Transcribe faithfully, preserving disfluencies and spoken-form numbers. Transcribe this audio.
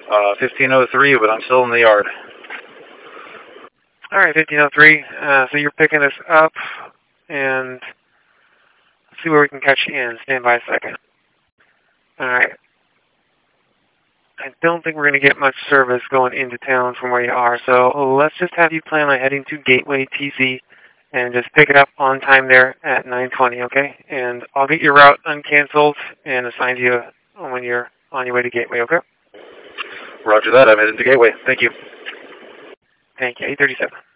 Uh, fifteen oh three, but I'm still in the yard. All right, fifteen oh three. Uh, so you're picking this up, and let's see where we can catch you in. Stand by a second. All right. I don't think we're going to get much service going into town from where you are, so let's just have you plan on heading to Gateway T C and just pick it up on time there at nine twenty, okay? And I'll get your route uncanceled and assign you when you're on your way to Gateway, okay? Roger that. I'm heading to Gateway. Thank you. Thank you. eight thirty-seven.